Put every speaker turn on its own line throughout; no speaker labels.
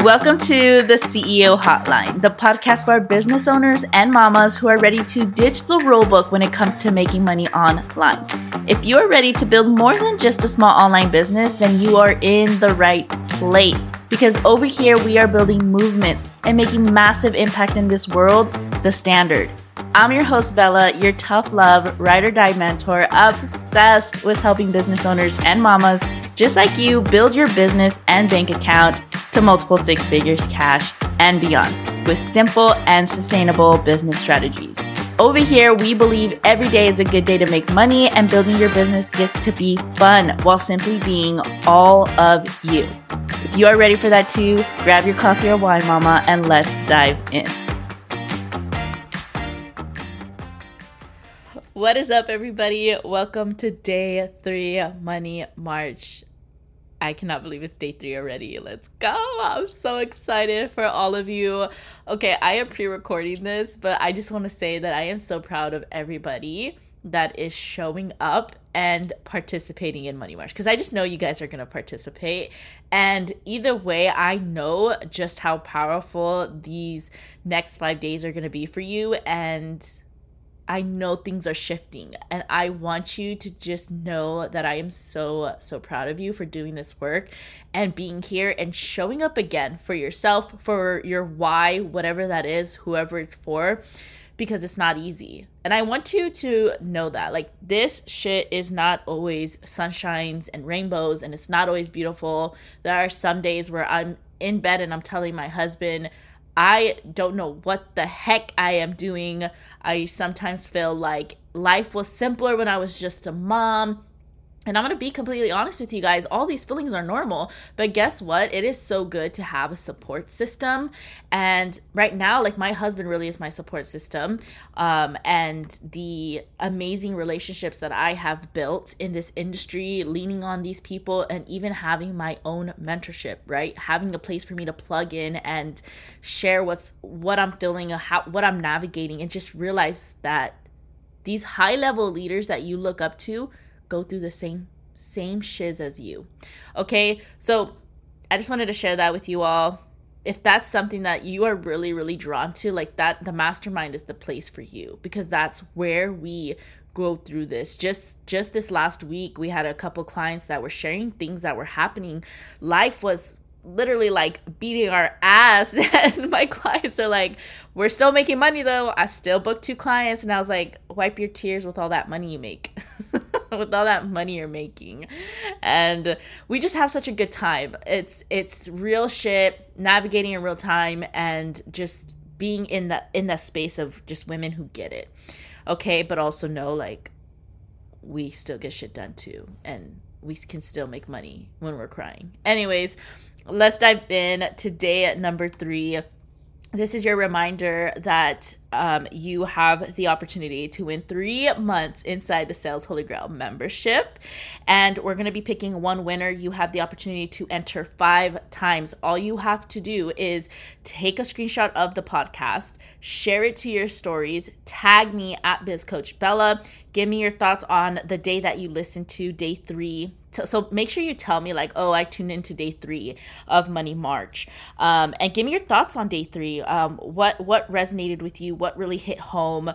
Welcome to the CEO Hotline, the podcast for business owners and mamas who are ready to ditch the rulebook when it comes to making money online. If you are ready to build more than just a small online business, then you are in the right place. Because over here, we are building movements and making massive impact in this world, the standard. I'm your host, Bella, your tough love, ride or die mentor, obsessed with helping business owners and mamas just like you build your business and bank account to multiple six figures cash and beyond with simple and sustainable business strategies. Over here, we believe every day is a good day to make money and building your business gets to be fun while simply being all of you. If you are ready for that too, grab your coffee or wine, mama, and let's dive in. What is up, everybody? Welcome to day 3 Money March. I cannot believe it's day 3 already. Let's go. I'm so excited for all of you. Okay, I am pre-recording this, but I just want to say that I am so proud of everybody that is showing up and participating in Money March, because I just know you guys are going to participate. And either way, I know just how powerful these next 5 days are going to be for you. And I know things are shifting, and I want you to just know that I am so proud of you for doing this work and being here and showing up again for yourself, for your why, whatever that is, whoever it's for, because it's not easy. And I want you to know that, like, this shit is not always sunshines and rainbows, and it's not always beautiful. There are some days where I'm in bed and I'm telling my husband, I don't know what the heck I am doing. I sometimes feel like life was simpler when I was just a mom. And I'm going to be completely honest with you guys. All these feelings are normal. But guess what? It is so good to have a support system. And right now, like, my husband really is my support system. And the amazing relationships that I have built in this industry, leaning on these people, and even having my own mentorship, right? Having a place for me to plug in and share what I'm feeling, what I'm navigating, and just realize that these high-level leaders that you look up to go through the same shiz as you. Okay, so I just wanted to share that with you all. If that's something that you are really, really drawn to, like that, the mastermind is the place for you, because that's where we go through this. Just this last week, we had a couple clients that were sharing things that were happening. Life was literally like beating our ass, and my clients are like, we're still making money though. I still booked 2 clients, and I was like, wipe your tears with all that money you make. With all that money you're making. And we just have such a good time. It's real shit, navigating in real time, and just being in that space of just women who get it. Okay, but also know, like, we still get shit done too, and we can still make money when we're crying. Anyways, let's dive in to day number 3. This is your reminder that you have the opportunity to win 3 months inside the Sales Holy Grail membership. And we're going to be picking one winner. You have the opportunity to enter 5 times. All you have to do is take a screenshot of the podcast, share it to your stories, tag me at BizCoachBella, give me your thoughts on the day that you listened to, day 3. So make sure you tell me, like, oh, I tuned into day 3 of Money March. And give me your thoughts on day 3. What resonated with you? What really hit home?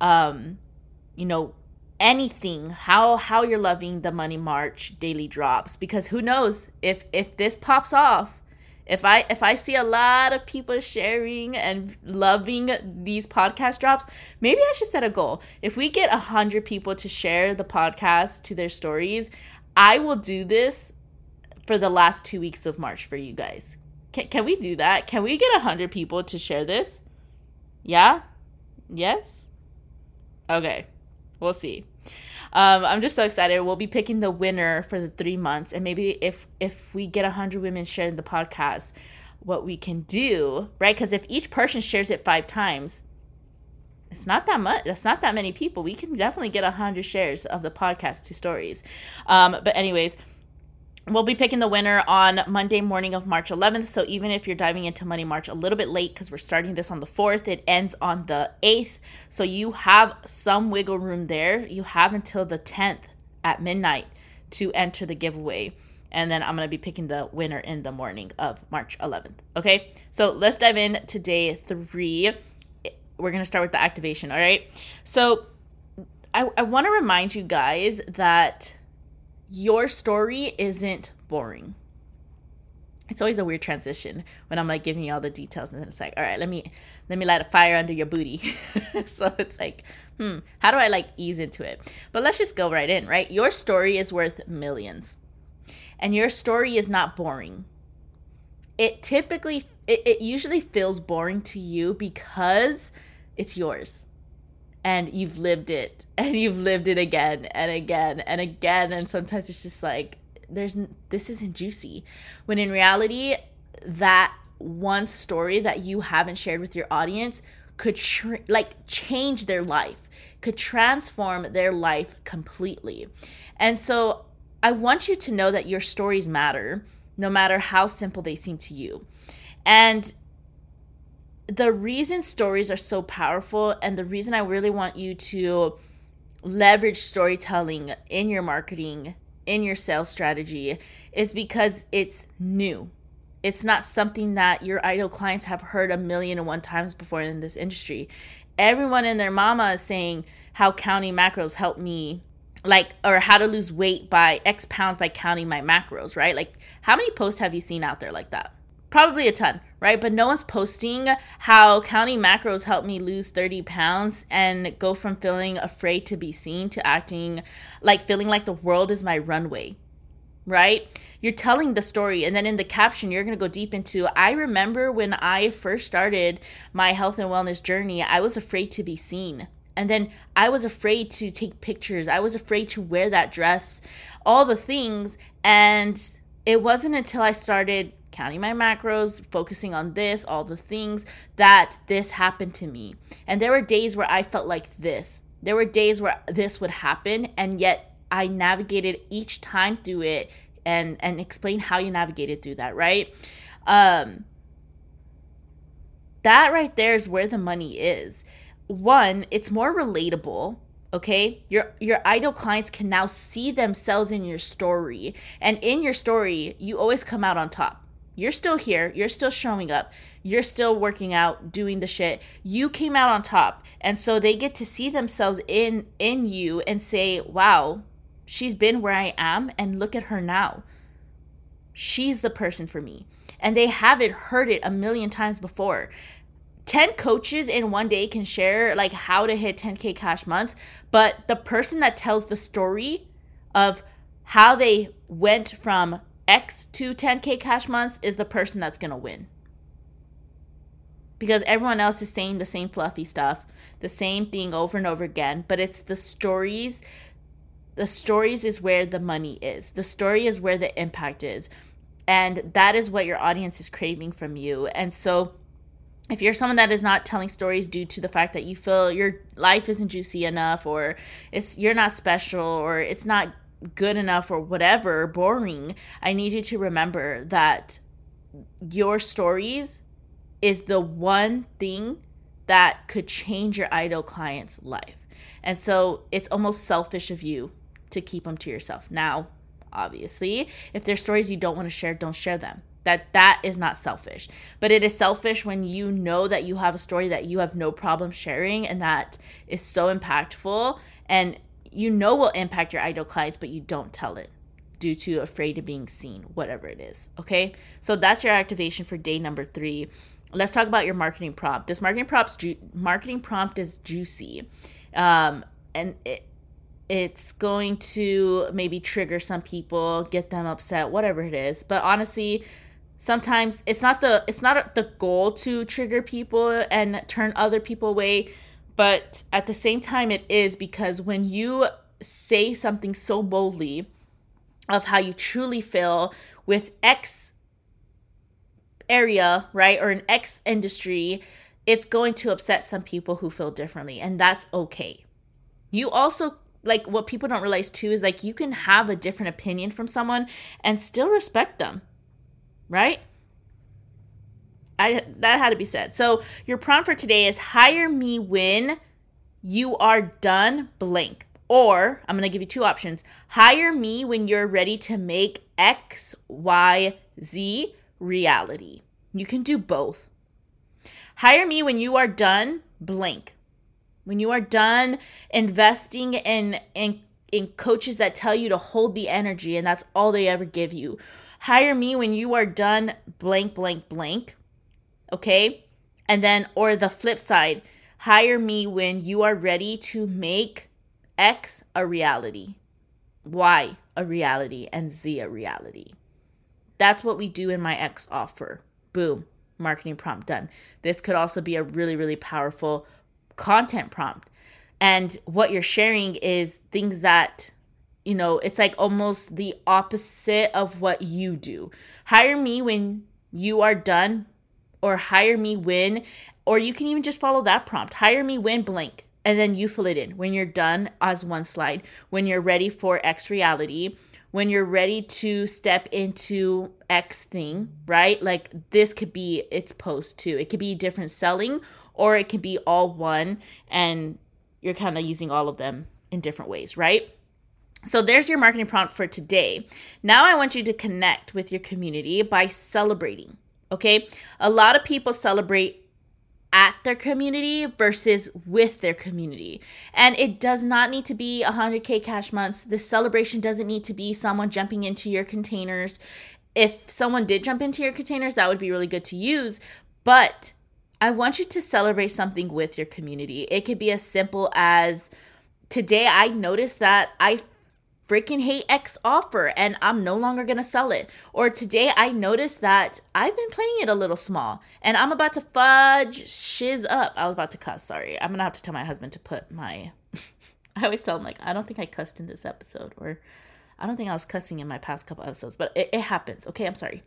Anything. How you're loving the Money March daily drops. Because who knows, if this pops off, if I see a lot of people sharing and loving these podcast drops, maybe I should set a goal. If we get 100 people to share the podcast to their stories, I will do this for the last 2 weeks of March for you guys. Can we do that? Can we get 100 people to share this? Yeah? Yes? Okay. We'll see. I'm just so excited. We'll be picking the winner for the 3 months. And maybe if we get 100 women sharing the podcast, what we can do, right? Because if each person shares it 5 times, it's not that much. That's not that many people. We can definitely get 100 shares of the podcast to stories. But anyways, we'll be picking the winner on Monday morning of March 11th. So even if you're diving into Money March a little bit late, because we're starting this on the 4th, it ends on the 8th. So you have some wiggle room there. You have until the 10th at midnight to enter the giveaway. And then I'm going to be picking the winner in the morning of March 11th. Okay, so let's dive in to day 3. We're going to start with the activation. All right, so I want to remind you guys that your story isn't boring. It's always a weird transition when I'm like giving you all the details, and then it's like, all right, let me light a fire under your booty. So it's like, how do I like ease into it? But let's just go right in, right? Your story is worth millions, and your story is not boring. It usually feels boring to you because it's yours, and you've lived it, and you've lived it again and again and again, and sometimes it's just like, this isn't juicy, when in reality that one story that you haven't shared with your audience could change their life, could transform their life completely. And so I want you to know that your stories matter, no matter how simple they seem to you. And the reason stories are so powerful, and the reason I really want you to leverage storytelling in your marketing, in your sales strategy, is because it's new. It's not something that your ideal clients have heard 1,000,001 times before in this industry. Everyone and their mama is saying how counting macros helped me, or how to lose weight by X pounds by counting my macros, right? Like, how many posts have you seen out there like that? Probably a ton, right? But no one's posting how counting macros helped me lose 30 pounds and go from feeling afraid to be seen to acting like, feeling like the world is my runway, right? You're telling the story, and then in the caption, you're going to go deep into, I remember when I first started my health and wellness journey, I was afraid to be seen. And then I was afraid to take pictures. I was afraid to wear that dress, all the things. And it wasn't until I started counting my macros, focusing on this, all the things, that this happened to me. And there were days where I felt like this. There were days where this would happen, and yet I navigated each time through it, and explain how you navigated through that, right? That right there is where the money is. One, it's more relatable. Okay, your ideal clients can now see themselves in your story, and in your story, you always come out on top. You're still here. You're still showing up. You're still working out, doing the shit. You came out on top. And so they get to see themselves in you and say, wow, she's been where I am, and look at her now. She's the person for me. And they haven't heard it 1,000,000 times before. 10 coaches in one day can share like how to hit 10K cash months, but the person that tells the story of how they went from X to 10K cash months is the person that's going to win. Because everyone else is saying the same fluffy stuff, the same thing over and over again, but it's the stories. The stories is where the money is. The story is where the impact is. And that is what your audience is craving from you. And so if you're someone that is not telling stories due to the fact that you feel your life isn't juicy enough, or you're not special, or it's not good enough, or whatever, boring, I need you to remember that your stories is the one thing that could change your ideal client's life. And so it's almost selfish of you to keep them to yourself. Now, obviously, if there's stories you don't want to share, don't share them. That is not selfish. But it is selfish when you know that you have a story that you have no problem sharing, and that is so impactful, and you know will impact your ideal clients, but you don't tell it due to afraid of being seen, whatever it is. Okay, so that's your activation for day number 3. Let's talk about your marketing prompt. This marketing prompt is juicy, and it's going to maybe trigger some people, get them upset, whatever it is. But honestly, sometimes it's not the goal to trigger people and turn other people away, but at the same time it is, because when you say something so boldly of how you truly feel with X area, right, or an X industry, it's going to upset some people who feel differently, and that's okay. You also, like, what people don't realize too is, like, you can have a different opinion from someone and still respect them, right? That had to be said. So your prompt for today is hire me when you are done blank, Or I'm going to give you two options. Hire me when you're ready to make X, Y, Z reality. You can do both. Hire me when you are done blank. When you are done investing in coaches that tell you to hold the energy and that's all they ever give you. Hire me when you are done blank, blank, blank. Okay? And then, or the flip side, hire me when you are ready to make X a reality, Y a reality, and Z a reality. That's what we do in my X offer. Boom. Marketing prompt done. This could also be a really, really powerful content prompt. And what you're sharing is things that, it's like almost the opposite of what you do. Hire me when you are done, or hire me when, or you can even just follow that prompt. Hire me when blank. And then you fill it in when you're done as one slide, when you're ready for X reality, when you're ready to step into X thing, right? Like this could be its post too. It could be different selling, or it could be all one and you're kind of using all of them in different ways, right? So there's your marketing prompt for today. Now I want you to connect with your community by celebrating, okay? A lot of people celebrate at their community versus with their community. And it does not need to be 100K cash months. This celebration doesn't need to be someone jumping into your containers. If someone did jump into your containers, that would be really good to use. But I want you to celebrate something with your community. It could be as simple as, today I noticed that I freaking hate X offer and I'm no longer going to sell it. Or today I noticed that I've been playing it a little small and I'm about to fudge shiz up. I was about to cuss, sorry. I'm going to have to tell my husband to put my, I always tell him like, I don't think I cussed in this episode, or I don't think I was cussing in my past couple episodes, but it happens. Okay, I'm sorry.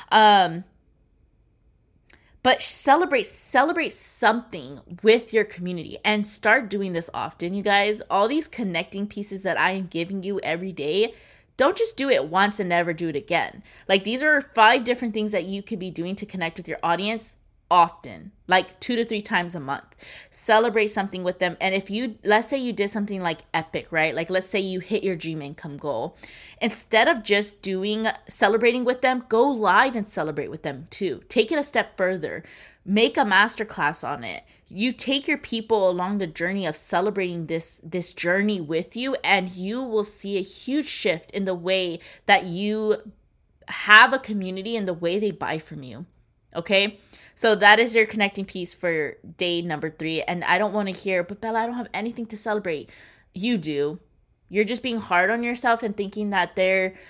But celebrate something with your community and start doing this often, you guys. All these connecting pieces that I am giving you every day, don't just do it once and never do it again. Like these are 5 different things that you could be doing to connect with your audience often, like 2 to 3 times a month. Celebrate something with them. And if you, let's say you did something like epic, right? Like let's say you hit your dream income goal. Instead of just celebrating with them, go live and celebrate with them too. Take it a step further. Make a masterclass on it. You take your people along the journey of celebrating this journey with you, and you will see a huge shift in the way that you have a community and the way they buy from you. Okay? So that is your connecting piece for day number 3. And I don't want to hear, but Bella, I don't have anything to celebrate. You do. You're just being hard on yourself and thinking that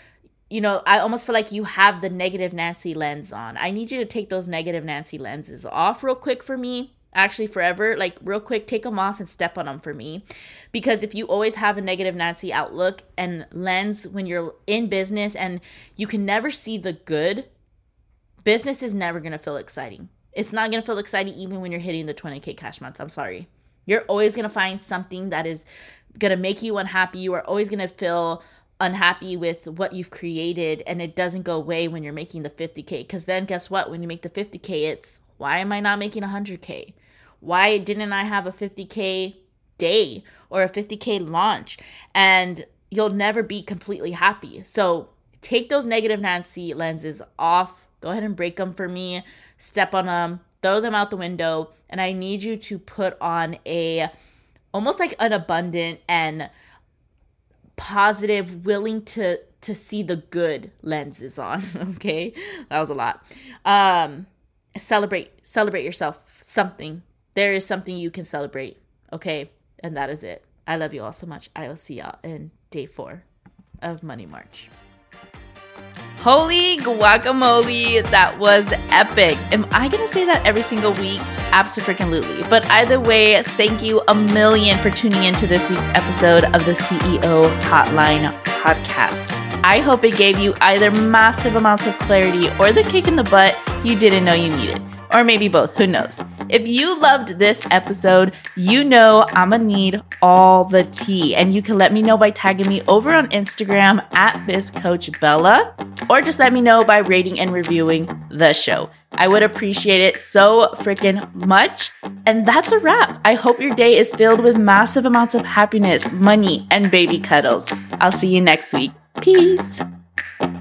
I almost feel like you have the negative Nancy lens on. I need you to take those negative Nancy lenses off real quick for me. Actually, forever, like real quick, take them off and step on them for me. Because if you always have a negative Nancy outlook and lens when you're in business and you can never see the good, business is never going to feel exciting. It's not going to feel exciting even when you're hitting the 20K cash months. I'm sorry. You're always going to find something that is going to make you unhappy. You are always going to feel unhappy with what you've created, and it doesn't go away when you're making the 50K. Because then guess what? When you make the 50K, it's, why am I not making 100K? Why didn't I have a 50K day or a 50K launch? And you'll never be completely happy. So take those negative Nancy lenses off. Go ahead and break them for me. Step on them. Throw them out the window. And I need you to put on almost like an abundant and positive, willing to see the good lenses on. Okay? That was a lot. Celebrate yourself. Something. There is something you can celebrate. Okay? And that is it. I love you all so much. I will see y'all in day 4 of Money March. Holy guacamole, that was epic. Am I going to say that every single week? Absolutely. But either way, thank you a million for tuning into this week's episode of the CEO Hotline podcast. I hope it gave you either massive amounts of clarity or the kick in the butt you didn't know you needed. Or maybe both, who knows? If you loved this episode, you know I'm gonna need all the tea. And you can let me know by tagging me over on Instagram at BizCoachBella, or just let me know by rating and reviewing the show. I would appreciate it so freaking much. And that's a wrap. I hope your day is filled with massive amounts of happiness, money, and baby cuddles. I'll see you next week. Peace.